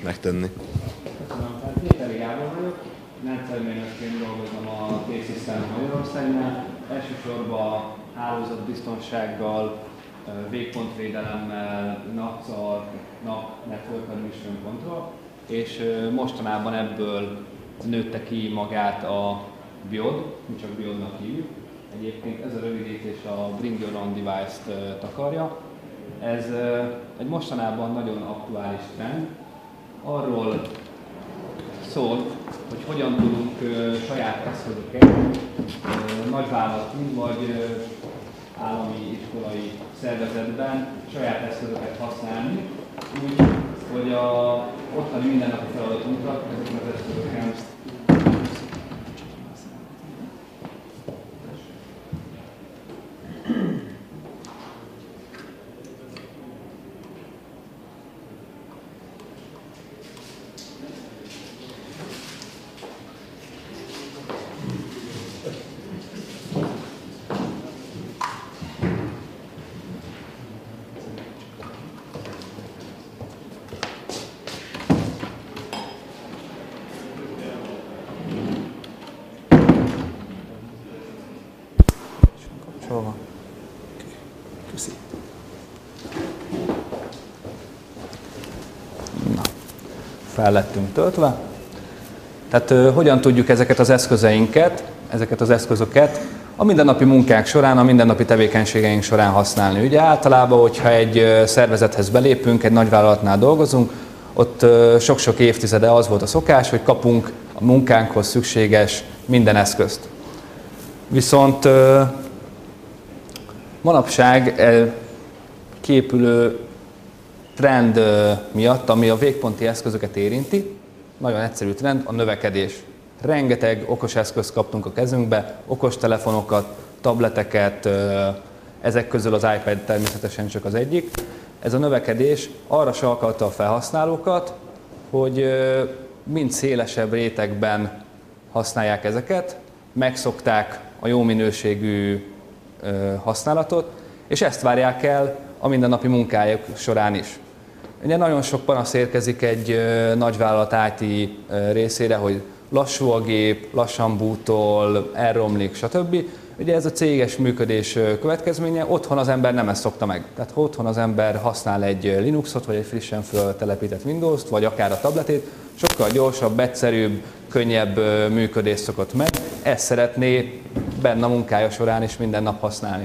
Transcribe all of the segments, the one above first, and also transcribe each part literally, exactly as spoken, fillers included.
megtenni. Köszönöm. Tehát Péteri Gábor vagyok, rendszermérnökként dolgozom a T-Systems Magyarországnál. Elsősorban hálózatbiztonsággal, végpontvédelemmel, NAC-al, NAC, Network Admission Control, és mostanában ebből nőtte ki magát a B I O D, mi csak B I O D-nak hívjuk. Egyébként ez a rövidítés a Bring Your Own Device-t takarja. Ez egy mostanában nagyon aktuális trend. Arról szól, hogy hogyan tudunk saját eszközöket nagyvállalati vagy állami iskolai szervezetben saját eszközöket használni, úgy, hogy a ottani mindennapi feladatunkra ezeken az eszközöken kapcsolva. Köszi. Na, fel lettünk töltve. Tehát uh, hogyan tudjuk ezeket az eszközeinket, ezeket az eszközöket a mindennapi munkák során, a mindennapi tevékenységeink során használni. Ugye általában, hogyha egy szervezethez belépünk, egy nagyvállalatnál dolgozunk, ott sok-sok évtizede az volt a szokás, hogy kapunk a munkánkhoz szükséges minden eszközt. Viszont manapság képülő trend miatt, ami a végponti eszközöket érinti, nagyon egyszerű trend, a növekedés. Rengeteg okos eszközt kaptunk a kezünkbe, okostelefonokat, tableteket, ezek közül az iPad természetesen csak az egyik. Ez a növekedés arra sarkalta a felhasználókat, hogy mind szélesebb rétegben használják ezeket, megszokták a jó minőségű használatot, és ezt várják el a mindennapi munkájuk során is. Ugye nagyon sok panasz érkezik egy nagyvállalat I T részére, hogy lassú a gép, lassan bootol, elromlik, stb. Ugye ez a céges működés következménye, otthon az ember nem ezt szokta meg. Tehát otthon az ember használ egy Linuxot, vagy egy frissen feltelepített Windows-t, vagy akár a tabletét, sokkal gyorsabb, egyszerűbb, könnyebb működés szokott meg. Ezt szeretné benne a munkája során is minden nap használni.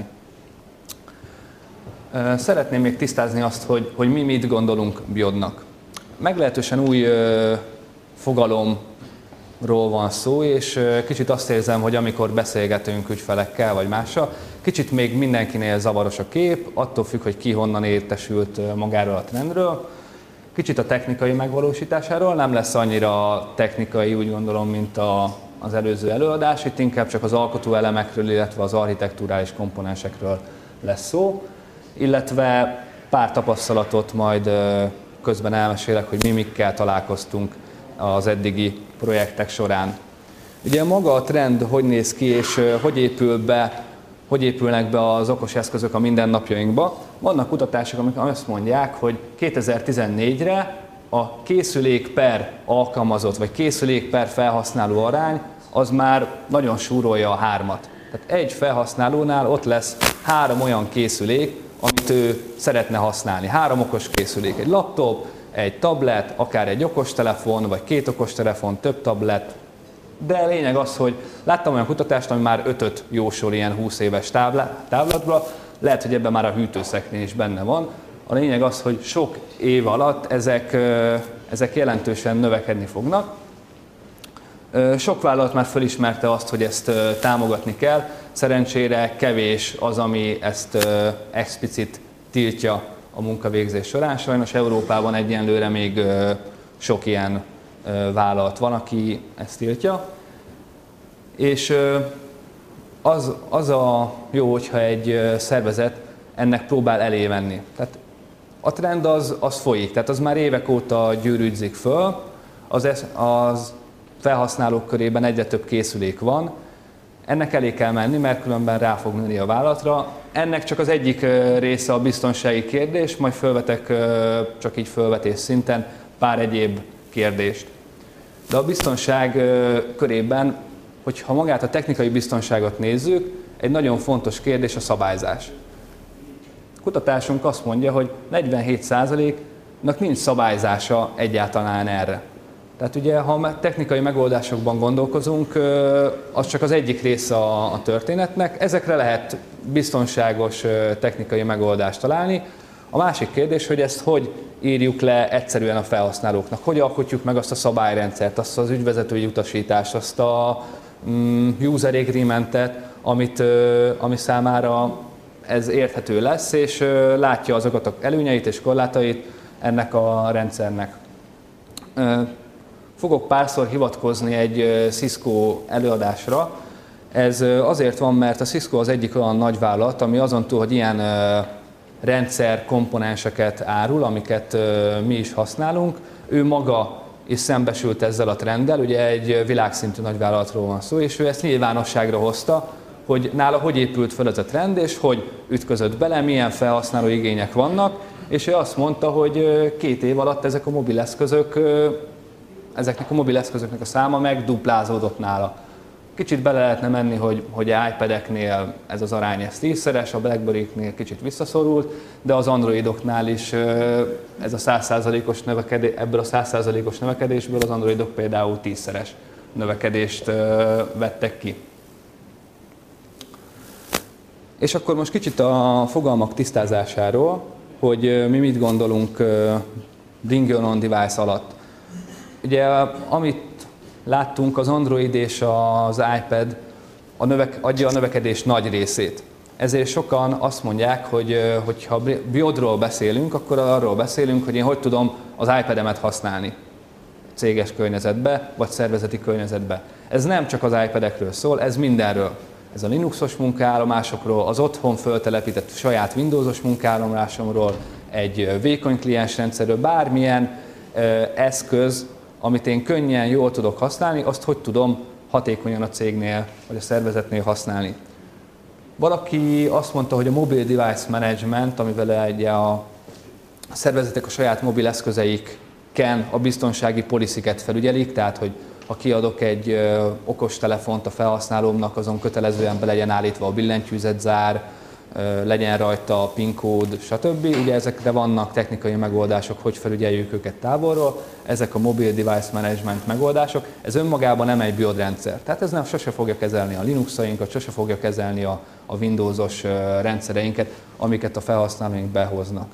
Szeretném még tisztázni azt, hogy, hogy mi mit gondolunk B I O D-nak. Meglehetősen új fogalom ról van szó, és kicsit azt érzem, hogy amikor beszélgetünk ügyfelekkel vagy mással, kicsit még mindenkinél zavaros a kép, attól függ, hogy ki honnan értesült magáról a trendről. Kicsit a technikai megvalósításáról, nem lesz annyira technikai, úgy gondolom, mint a, az előző előadás, itt inkább csak az alkotó elemekről, illetve az architektúrális komponensekről lesz szó, illetve pár tapasztalatot majd közben elmesélek, hogy mi mikkel találkoztunk az eddigi projektek során. Ugye maga a trend hogy néz ki, és hogy épül be, hogy épülnek be az okos eszközök a mindennapjainkba. Vannak kutatások, amik azt mondják, hogy kétezer-tizennégyre a készülék per alkalmazott, vagy készülék per felhasználó arány, az már nagyon súrolja a hármat. Tehát egy felhasználónál ott lesz három olyan készülék, amit ő szeretne használni. Három okos készülék, egy laptop, egy tablet, akár egy okostelefon, vagy két okostelefon, több tablet. De lényeg az, hogy láttam olyan kutatást, ami már ötöt jósol ilyen húsz éves távlatba, lehet, hogy ebben már a hűtőszekrény is benne van. A lényeg az, hogy sok év alatt ezek, ezek jelentősen növekedni fognak. Sok vállalat már felismerte azt, hogy ezt támogatni kell. Szerencsére kevés az, ami ezt explicit tiltja a munkavégzés során. Sajnos Európában egyenlőre még sok ilyen vállalat van, aki ezt tiltja. És az, az a jó, hogyha egy szervezet ennek próbál elévenni. Tehát a trend az, az folyik, tehát az már évek óta gyűrűdzik föl, az, az felhasználók körében egyre több készülék van, ennek elé kell menni, mert különben rá fog nőni a vállalatra. Ennek csak az egyik része a biztonsági kérdés, majd felvetek csak így felvetés szinten pár egyéb kérdést. De a biztonság körében, hogyha magát a technikai biztonságot nézzük, egy nagyon fontos kérdés a szabályzás. A kutatásunk azt mondja, hogy negyvenhét százaléknak nincs szabályzása egyáltalán erre. Tehát ugye, ha technikai megoldásokban gondolkozunk, az csak az egyik része a történetnek, ezekre lehet biztonságos technikai megoldást találni. A másik kérdés, hogy ezt hogy írjuk le egyszerűen a felhasználóknak, hogy alkotjuk meg azt a szabályrendszert, azt az ügyvezetői utasítást, azt a user agreementet, amit, ami számára ez érthető lesz, és látja azokat az előnyeit és korlátait ennek a rendszernek. Fogok párszor hivatkozni egy Cisco előadásra. Ez azért van, mert a Cisco az egyik olyan nagyvállalat, ami azon túl, hogy ilyen rendszer komponenseket árul, amiket mi is használunk, ő maga is szembesült ezzel a trenddel, ugye egy világszintű nagyvállalatról van szó, és ő ezt nyilvánosságra hozta, hogy nála hogy épült fel ez a trend, és hogy ütközött bele, milyen felhasználó igények vannak, és ő azt mondta, hogy két év alatt ezek a mobileszközök, ezeknek a mobileszközöknek a száma megduplázódott nála. Kicsit bele lehetne menni, hogy, hogy iPad-eknél ez az arány ez tízszeres, a BlackBerry-knél kicsit visszaszorult, de az Androidoknál is ez a száz százalékos növekedés, ebből a száz százalékos növekedésből az Androidok például tízszeres növekedést vettek ki. És akkor most kicsit a fogalmak tisztázásáról, hogy mi mit gondolunk Bring Your Own Device alatt. Ugye, amit láttunk, az Android és az iPad a növek, adja a növekedés nagy részét. Ezért sokan azt mondják, hogy ha BIOD-ról beszélünk, akkor arról beszélünk, hogy én hogy tudom az iPad-emet használni céges környezetbe, vagy szervezeti környezetbe. Ez nem csak az iPad-ekről szól, ez mindenről. Ez a Linuxos munkaállomásokról, az otthon föltelepített saját Windowsos munkaállomásomról, egy vékony kliensrendszerről, bármilyen eszköz, amit én könnyen, jól tudok használni, azt hogy tudom hatékonyan a cégnél vagy a szervezetnél használni. Valaki azt mondta, hogy a Mobile Device Management, amivel ugye a szervezetek a saját mobil eszközeiken a biztonsági policyket felügyelik, tehát hogy ha kiadok egy ö, okos telefont a felhasználómnak, azon kötelezően be legyen állítva a billentyűzetzár, ö, legyen rajta a PIN kód, stb. Ugye ezekre vannak technikai megoldások, hogy felügyeljük őket távolról. Ezek a Mobile Device Management megoldások. Ez önmagában nem egy BIOD rendszer. Tehát ez nem sose fogja kezelni a Linuxainkat, sose fogja kezelni a, a Windowsos ö, rendszereinket, amiket a felhasználóink behoznak.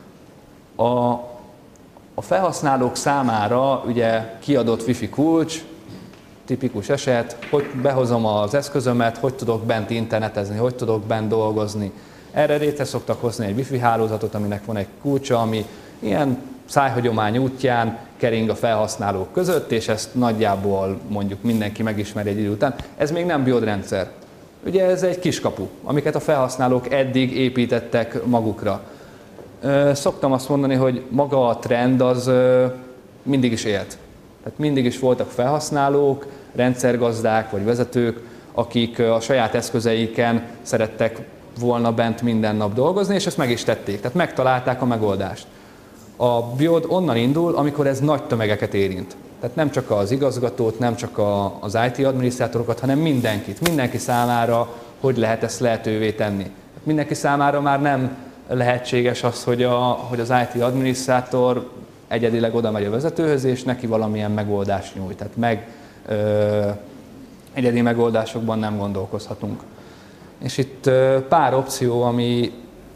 A, A felhasználók számára ugye kiadott Wi-Fi kulcs, tipikus eset, hogy behozom az eszközömet, hogy tudok bent internetezni, hogy tudok bent dolgozni. Erre létre szoktak hozni egy Wi-Fi hálózatot, aminek van egy kulcsa, ami ilyen szájhagyomány útján kering a felhasználók között, és ezt nagyjából mondjuk mindenki megismeri egy idő után. Ez még nem BIOD rendszer. Ugye ez egy kiskapu, amiket a felhasználók eddig építettek magukra. Szoktam azt mondani, hogy maga a trend az mindig is élt. Tehát mindig is voltak felhasználók, rendszergazdák vagy vezetők, akik a saját eszközeiken szerettek volna bent minden nap dolgozni, és ezt meg is tették. Tehát megtalálták a megoldást. A BIOD onnan indul, amikor ez nagy tömegeket érint. Tehát nem csak az igazgatót, nem csak az i té adminisztrátorokat, hanem mindenkit. Mindenki számára hogy lehet ezt lehetővé tenni. Mindenki számára már nem lehetséges az, hogy, a, hogy az i té adminisztrátor egyedileg oda megy a vezetőhöz, és neki valamilyen megoldást nyújt. Tehát meg ö, egyedi megoldásokban nem gondolkozhatunk. És itt ö, pár opció, ami,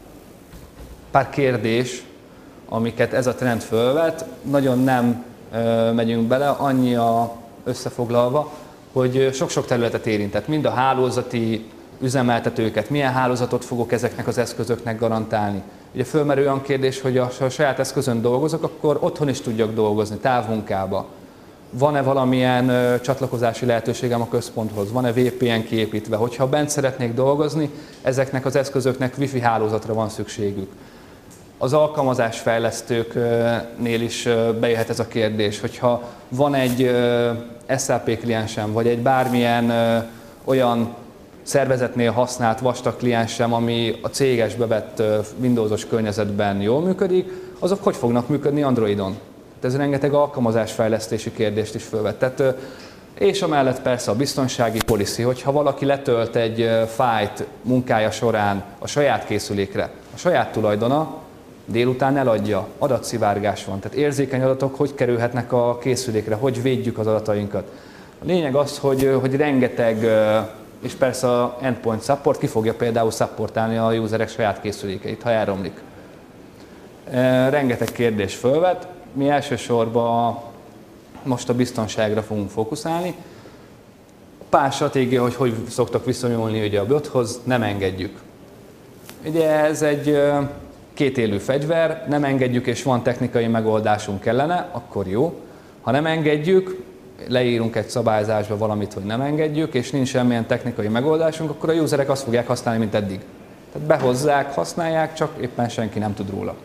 pár kérdés, amiket ez a trend fölvet, nagyon nem ö, megyünk bele, annyi a összefoglalva, hogy sok-sok területet érintett, mind a hálózati üzemeltetőket, milyen hálózatot fogok ezeknek az eszközöknek garantálni. Ugye fölmerül olyan kérdés, hogy ha a saját eszközön dolgozok, akkor otthon is tudjak dolgozni, távmunkába. Van-e valamilyen ö, csatlakozási lehetőségem a központhoz? Van-e vé pé en kiépítve? Hogyha bent szeretnék dolgozni, ezeknek az eszközöknek Wi-Fi hálózatra van szükségük. Az alkalmazásfejlesztőknél is bejöhet ez a kérdés, hogyha van egy es el pé kliensem, vagy egy bármilyen olyan szervezetnél használt vastag kliensem, ami a céges bevett Windowsos környezetben jól működik, azok hogy fognak működni Androidon? Tehát ez rengeteg alkalmazásfejlesztési kérdést is fölvet. Tehát, és amellett persze a biztonsági policy, hogyha valaki letölt egy fájlt munkája során a saját készülékre, a saját tulajdona, délután eladja, adatszivárgás van, tehát érzékeny adatok hogy kerülhetnek a készülékre, hogy védjük az adatainkat. A lényeg az, hogy, hogy rengeteg, és persze a endpoint support ki fogja például supportálni a userek saját készülékeit, ha elromlik. Rengeteg kérdés fölvet, mi elsősorban most a biztonságra fogunk fókuszálni. Pár stratégia, hogy hogy szoktak viszonyulni ugye a bothoz, nem engedjük. Ugye ez egy kétélű fegyver, nem engedjük és van technikai megoldásunk ellene, akkor jó. Ha nem engedjük, leírunk egy szabályzásba valamit, hogy nem engedjük, és nincs semmilyen technikai megoldásunk, akkor a userek azt fogják használni, mint eddig. Tehát behozzák, használják, csak éppen senki nem tud róla.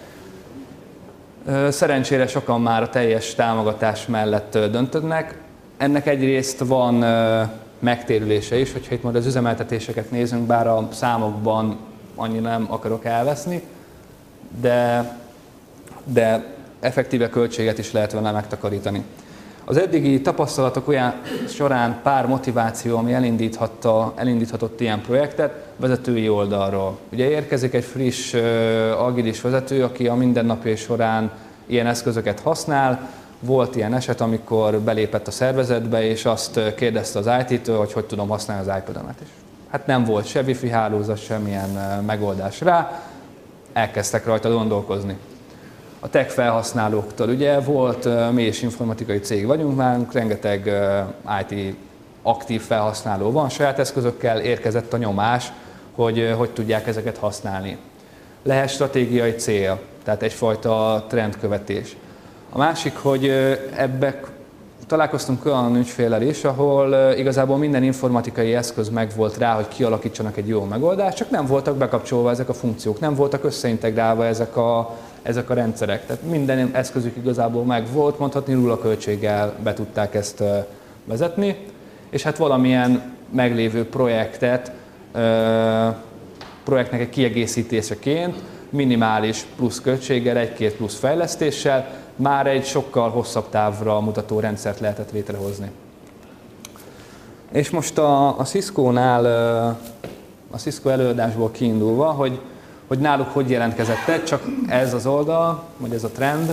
Szerencsére sokan már a teljes támogatás mellett döntöttek. Ennek egyrészt van megtérülése is, hogyha itt majd az üzemeltetéseket nézünk, bár a számokban annyira nem akarok elveszni, de, de effektíve költséget is lehet vele megtakarítani. Az eddigi tapasztalatok olyan során pár motiváció, ami elindíthatta, elindíthatott ilyen projektet, vezetői oldalról. Ugye érkezik egy friss, agilis vezető, aki a mindennapjai során ilyen eszközöket használ. Volt ilyen eset, amikor belépett a szervezetbe, és azt kérdezte az í té-től, hogy hogy tudom használni az iPad-emet is. Hát nem volt se wifi hálózat, semmilyen megoldás rá, elkezdtek rajta gondolkozni. A tech felhasználóktól ugye volt, mi is informatikai cég vagyunk már, rengeteg í té aktív felhasználó van, saját eszközökkel érkezett a nyomás, hogy hogy tudják ezeket használni. Lehet stratégiai cél, tehát egyfajta trendkövetés. A másik, hogy ebbe találkoztunk olyan ügyféllel is, ahol igazából minden informatikai eszköz megvolt rá, hogy kialakítsanak egy jó megoldást, csak nem voltak bekapcsolva ezek a funkciók, nem voltak összeintegrálva ezek a, ezek a rendszerek. Tehát minden eszközük igazából megvolt, mondhatni nulla költséggel be tudták ezt vezetni, és hát valamilyen meglévő projektet, projektnek egy kiegészítéseként, minimális plusz költséggel, egy-két plusz fejlesztéssel már egy sokkal hosszabb távra mutató rendszert lehetett létrehozni. És most a, a Cisco-nál, a Cisco előadásból kiindulva, hogy, hogy náluk hogy jelentkezett, csak ez az oldal, vagy ez a trend,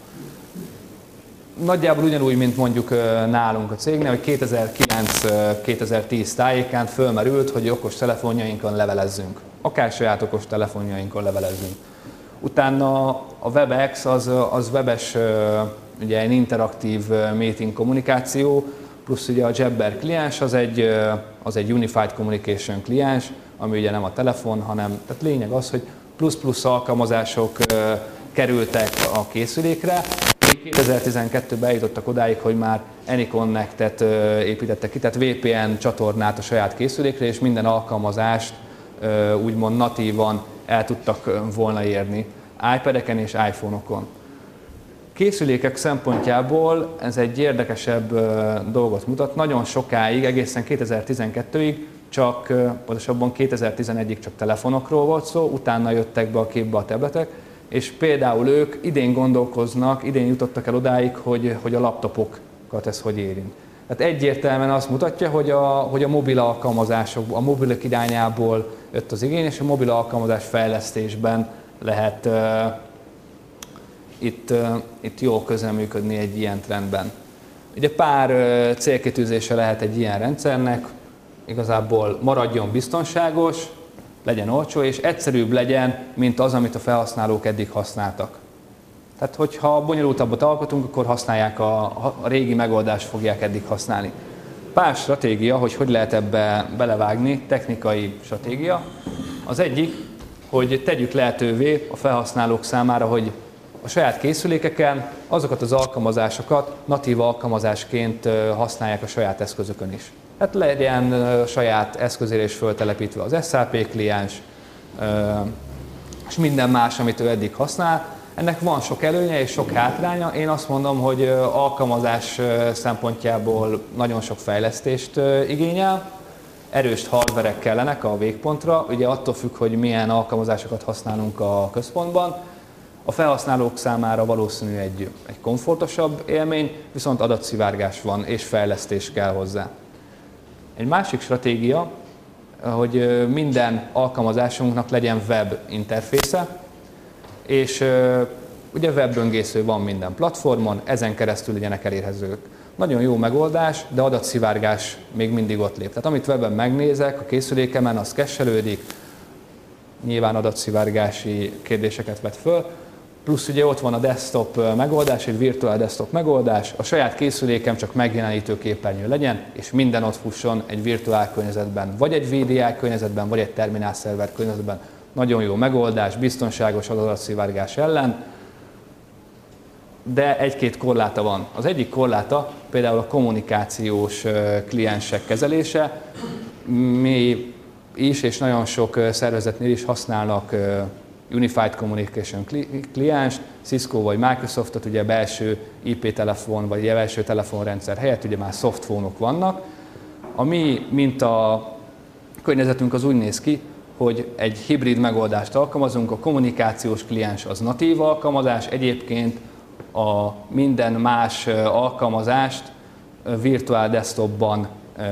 nagyjából ugyanúgy, mint mondjuk nálunk a cégnél, hogy kétezer-kilenc-kétezer-tíz tájékán fölmerült, hogy okos telefonjainkon levelezzünk. Akár saját okos telefonjainkon levelezzünk. Utána a WebEx az, az webes, ugye egy interaktív meeting kommunikáció, plusz ugye a Jabber kliens az egy, az egy Unified Communication kliens, ami ugye nem a telefon, hanem, tehát lényeg az, hogy plusz-plusz alkalmazások kerültek a készülékre. kétezer-tizenkettőben eljutottak odáig, hogy már AnyConnect-et építettek ki, tehát vé pé en csatornát a saját készülékre, és minden alkalmazást úgymond natívan el tudtak volna érni iPad-eken és iPhone-okon. Készülékek szempontjából ez egy érdekesebb dolgot mutat. Nagyon sokáig, egészen kétezer-tizenkettőig, csak, pontosabban kétezer-tizenegyig csak telefonokról volt szó, utána jöttek be a képbe a tabletek, és például ők idén gondolkoznak, idén jutottak el odáig, hogy, hogy a laptopokat ez hogy érint. Tehát egyértelműen azt mutatja, hogy a, hogy a mobil alkalmazások, a mobilok irányából jött az igény, és a mobil alkalmazás fejlesztésben lehet uh, itt, uh, itt jól közreműködni egy ilyen trendben. Ugye pár uh, célkitűzése lehet egy ilyen rendszernek, igazából maradjon biztonságos, legyen olcsó, és egyszerűbb legyen, mint az, amit a felhasználók eddig használtak. Tehát, hogyha bonyolultabbat alkotunk, akkor használják a, a régi megoldást fogják eddig használni. Pár stratégia, hogy hogy lehet ebbe belevágni, technikai stratégia. Az egyik, hogy tegyük lehetővé a felhasználók számára, hogy a saját készülékeken azokat az alkalmazásokat natív alkalmazásként használják a saját eszközökön is. Hát legyen a saját eszközére is föltelepítve az es á pé kliens, és minden más, amit ő eddig használ. Ennek van sok előnye és sok hátránya. Én azt mondom, hogy alkalmazás szempontjából nagyon sok fejlesztést igényel. Erős hardverek kellenek a végpontra, ugye attól függ, hogy milyen alkalmazásokat használunk a központban. A felhasználók számára valószínű egy, egy komfortosabb élmény, viszont adatszivárgás van és fejlesztés kell hozzá. Egy másik stratégia, hogy minden alkalmazásunknak legyen web interfésze, és ugye webböngésző van minden platformon, ezen keresztül legyenek elérhetők. Nagyon jó megoldás, de adatszivárgás még mindig ott lép. Tehát amit webben megnézek, a készülékemen, az cache-elődik, nyilván adatszivárgási kérdéseket vet föl, plusz ugye ott van a desktop megoldás, egy virtuál desktop megoldás, a saját készülékem csak megjelenítő képernyő legyen, és minden ott fusson egy virtuál környezetben, vagy egy vé dé i környezetben, vagy egy terminál szerver környezetben. Nagyon jó megoldás, biztonságos adatszivárgás ellen, de egy-két korláta van. Az egyik korláta például a kommunikációs kliensek kezelése. Mi is, és nagyon sok szervezetnél is használnak Unified Communication klienst, Cisco vagy Microsoftot, ugye belső i pé telefon vagy belső telefonrendszer helyett ugye már softphone-ok vannak. A mi minta környezetünk az úgy néz ki, hogy egy hibrid megoldást alkalmazunk, a kommunikációs kliens az natív alkalmazás, egyébként a minden más alkalmazást virtuál desktopban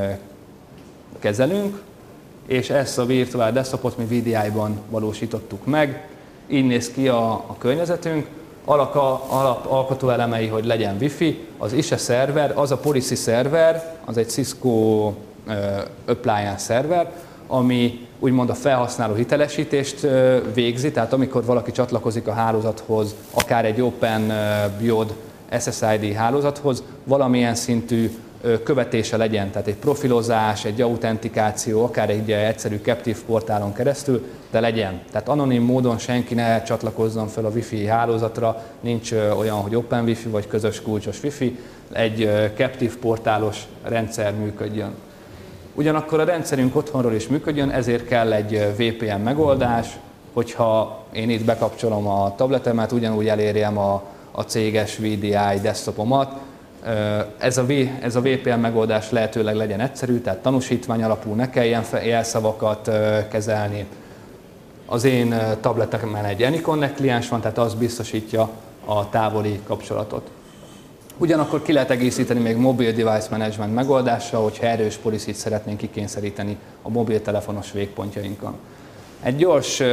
kezelünk, és ezt a virtuál desktopot mi vé dé i-ban valósítottuk meg. Így néz ki a, a környezetünk. Alap, alap alkotóelemei, hogy legyen Wi-Fi, az i es e szerver, az a policy szerver, az egy Cisco uh, appliance szerver, ami úgymond a felhasználó hitelesítést uh, végzi, tehát amikor valaki csatlakozik a hálózathoz, akár egy Open uh, Biod es es i dé hálózathoz, valamilyen szintű követése legyen, tehát egy profilozás, egy autentikáció, akár egy egyszerű captive portálon keresztül, de legyen. Tehát anonim módon senki ne csatlakozzon fel a Wi-Fi hálózatra, nincs olyan, hogy Open Wi-Fi vagy közös kulcsos Wi-Fi, egy captive portálos rendszer működjön. Ugyanakkor a rendszerünk otthonról is működjön, ezért kell egy vé pé en megoldás, hogyha én itt bekapcsolom a tabletemet, ugyanúgy elérjem a, a céges vé dé i desktopomat. Ez a, v, ez a vé pé en megoldás lehetőleg legyen egyszerű, tehát tanúsítvány alapú, ne kelljen jelszavakat kezelni. Az én tabletemen egy AnyConnect kliens van, tehát az biztosítja a távoli kapcsolatot. Ugyanakkor ki lehet egészíteni még mobil device management megoldással, hogyha erős policy-t szeretnénk kikényszeríteni a mobiltelefonos végpontjainkon. Egy gyors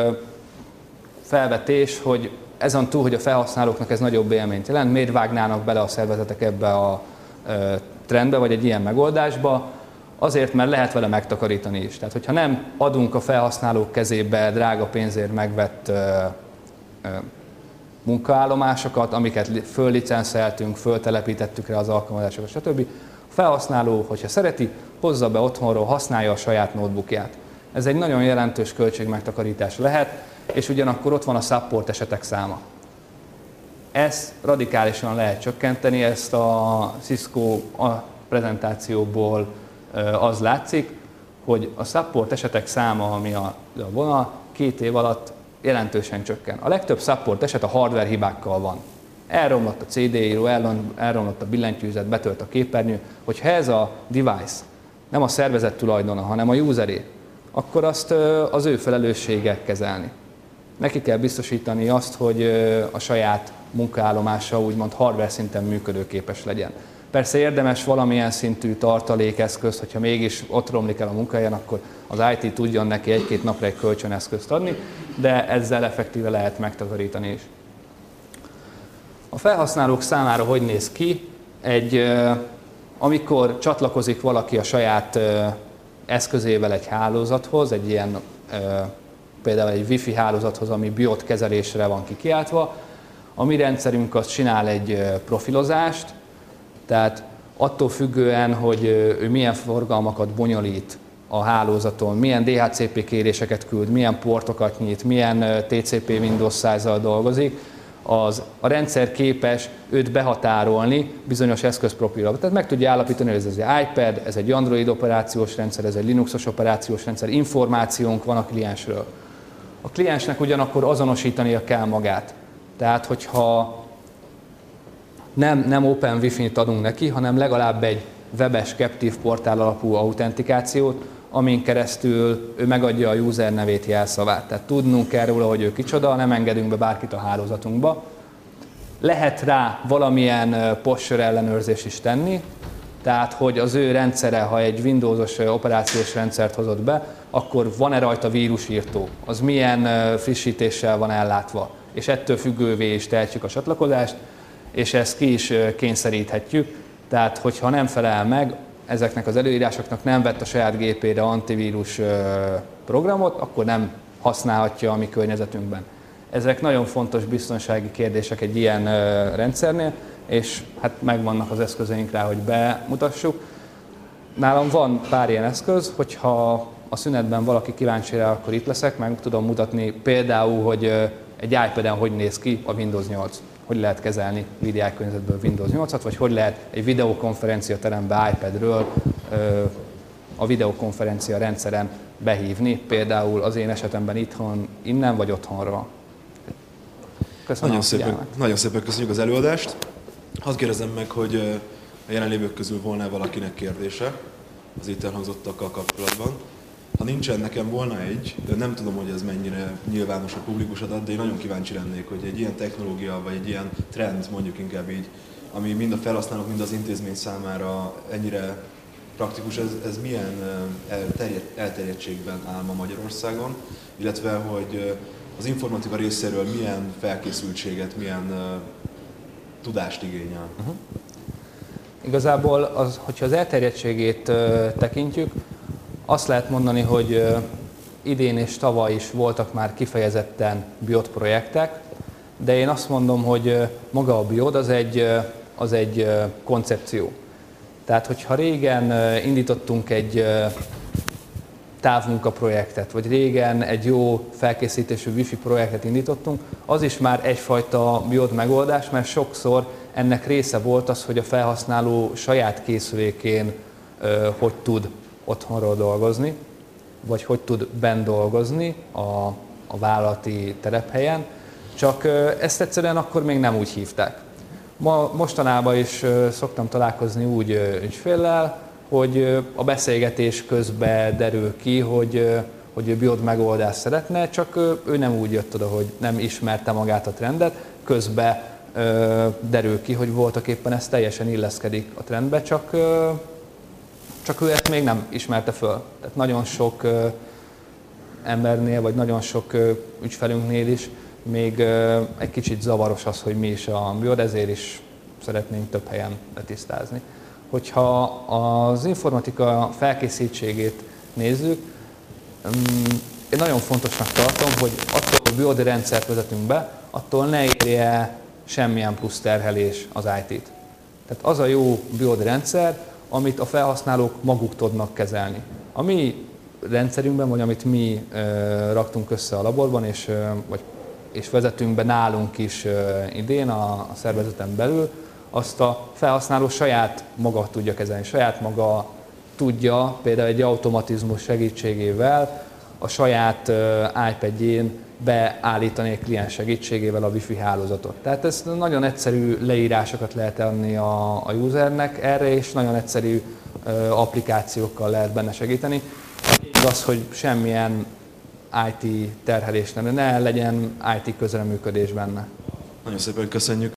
felvetés, hogy ezen túl, hogy a felhasználóknak ez nagyobb élményt jelent, miért vágnának bele a szervezetek ebbe a trendbe, vagy egy ilyen megoldásba? Azért, mert lehet vele megtakarítani is. Tehát, hogyha nem adunk a felhasználók kezébe drága pénzért megvett munkaállomásokat, amiket föllicenszeltünk, föltelepítettük rá az alkalmazásokat, stb. A felhasználó, hogyha szereti, hozza be otthonról, használja a saját notebookját. Ez egy nagyon jelentős költségmegtakarítás lehet, és ugyanakkor ott van a support esetek száma. Ezt radikálisan lehet csökkenteni, ezt a Cisco a prezentációból az látszik, hogy a support esetek száma, ami a, a vonal, két év alatt jelentősen csökken. A legtöbb support eset a hardware hibákkal van. Elromlott a cé dé író, elromlott a billentyűzet, betölt a képernyő. Hogyha ez a device nem a szervezet tulajdona, hanem a useré, akkor azt az ő felelőssége kezelni. Neki kell biztosítani azt, hogy a saját munkaállomása úgymond hardware szinten működőképes legyen. Persze érdemes valamilyen szintű tartalékeszközt, hogyha mégis ott romlik el a munkahelyen, akkor az i té tudjon neki egy-két napra egy kölcsöneszközt adni, de ezzel effektíve lehet megtakarítani is. A felhasználók számára hogy néz ki? Egy, amikor csatlakozik valaki a saját eszközével egy hálózathoz, egy ilyen például egy Wi-Fi hálózathoz, ami biot kezelésre van kikiáltva, a mi rendszerünk az csinál egy profilozást, tehát attól függően, hogy ő milyen forgalmakat bonyolít a hálózaton, milyen dé há cé pé kéréseket küld, milyen portokat nyit, milyen té cé pé Windows százzal dolgozik, az, a rendszer képes őt behatárolni bizonyos eszközprofilra. Tehát meg tudja állapítani, hogy ez egy iPad, ez egy Android operációs rendszer, ez egy Linuxos operációs rendszer, információnk van a kliensről. A kliensnek ugyanakkor azonosítania kell magát. Tehát, hogyha nem, nem Open Wi-Fi-t adunk neki, hanem legalább egy webes captive portál alapú autentikációt, amin keresztül ő megadja a user nevét, jelszavát. Tehát tudnunk kell róla, hogy ő kicsoda, nem engedünk be bárkit a hálózatunkba. Lehet rá valamilyen posture ellenőrzés is tenni, tehát hogy az ő rendszere, ha egy Windowsos operációs rendszert hozott be, akkor van-e rajta vírusírtó, az milyen frissítéssel van ellátva, és ettől függővé is tehetjük a csatlakozást, és ezt ki is kényszeríthetjük. Tehát, hogyha nem felel meg ezeknek az előírásoknak, nem vett a saját gépére antivírus programot, akkor nem használhatja a mi környezetünkben. Ezek nagyon fontos biztonsági kérdések egy ilyen rendszernél, és hát megvannak az eszközeink rá, hogy bemutassuk. Nálam van pár ilyen eszköz, hogyha a szünetben valaki kíváncsi rá, akkor itt leszek, meg tudom mutatni például, hogy egy iPad-en hogy néz ki a Windows nyolc. Hogy lehet kezelni vé dé i környezetből Windows nyolcat, vagy hogy lehet egy videokonferencia terembe iPadről a videokonferencia rendszeren behívni, például az én esetemben itthon, innen vagy otthonról. Köszönöm Nagyon a szépen, nagyon szépen köszönjük az előadást. Hadd kérdezem meg, hogy a jelenlévők közül volna valakinek kérdése az itt elhangzottakkal kapcsolatban. Ha nincsen, nekem volna egy, de nem tudom, hogy ez mennyire nyilvános a publikus adat, de én nagyon kíváncsi lennék, hogy egy ilyen technológia, vagy egy ilyen trend, mondjuk inkább így, ami mind a felhasználók, mind az intézmény számára ennyire praktikus, ez, ez milyen elterjed, elterjedtségben áll ma Magyarországon, illetve hogy az informatika részéről milyen felkészültséget, milyen uh, tudást igényel. Uh-huh. Igazából, az, hogyha az elterjedtségét uh, tekintjük, azt lehet mondani, hogy uh, idén és tavaly is voltak már kifejezetten BIOD projektek, de én azt mondom, hogy uh, maga a BIOD az egy, uh, az egy uh, koncepció. Tehát, hogyha régen uh, indítottunk egy uh, távmunkaprojektet, vagy régen egy jó felkészítésű wifi projektet indítottunk, az is már egyfajta BIOD megoldás, mert sokszor ennek része volt az, hogy a felhasználó saját készülékén ö, hogy tud otthonról dolgozni, vagy hogy tud benn dolgozni a, a vállalati telephelyen, csak ö, ezt egyszerűen akkor még nem úgy hívták. Ma, mostanában is ö, szoktam találkozni úgy ö, ügyféllel, hogy a beszélgetés közben derül ki, hogy, hogy ő BIOD megoldást szeretne, csak ő nem úgy jött oda, hogy nem ismerte magát a trendet, közben derül ki, hogy voltak éppen ez teljesen illeszkedik a trendbe, csak, csak ő ezt még nem ismerte föl. Tehát nagyon sok embernél, vagy nagyon sok ügyfelünknél is még egy kicsit zavaros az, hogy mi is a BIOD, ezért is szeretnénk több helyen letisztázni. Hogyha az informatika felkészítségét nézzük, én nagyon fontosnak tartom, hogy attól, hogy BIOD rendszert vezetünk be, attól ne érje semmilyen plusz terhelés az í té-t. Tehát az a jó BIOD rendszer, amit a felhasználók maguk tudnak kezelni. A mi rendszerünkben, vagy amit mi e, raktunk össze a laborban, és, e, vagy, és vezetünk be nálunk is e, idén a, a szervezeten belül, azt a felhasználó saját maga tudja kezelni, saját maga tudja például egy automatizmus segítségével a saját iPadjén beállítani egy kliens segítségével a Wi-Fi hálózatot. Tehát ez nagyon egyszerű leírásokat lehet adni a, a usernek erre, és nagyon egyszerű applikációkkal lehet benne segíteni. Az, hogy semmilyen í té terhelés nem, ne legyen í té közreműködés benne. Nagyon szépen köszönjük.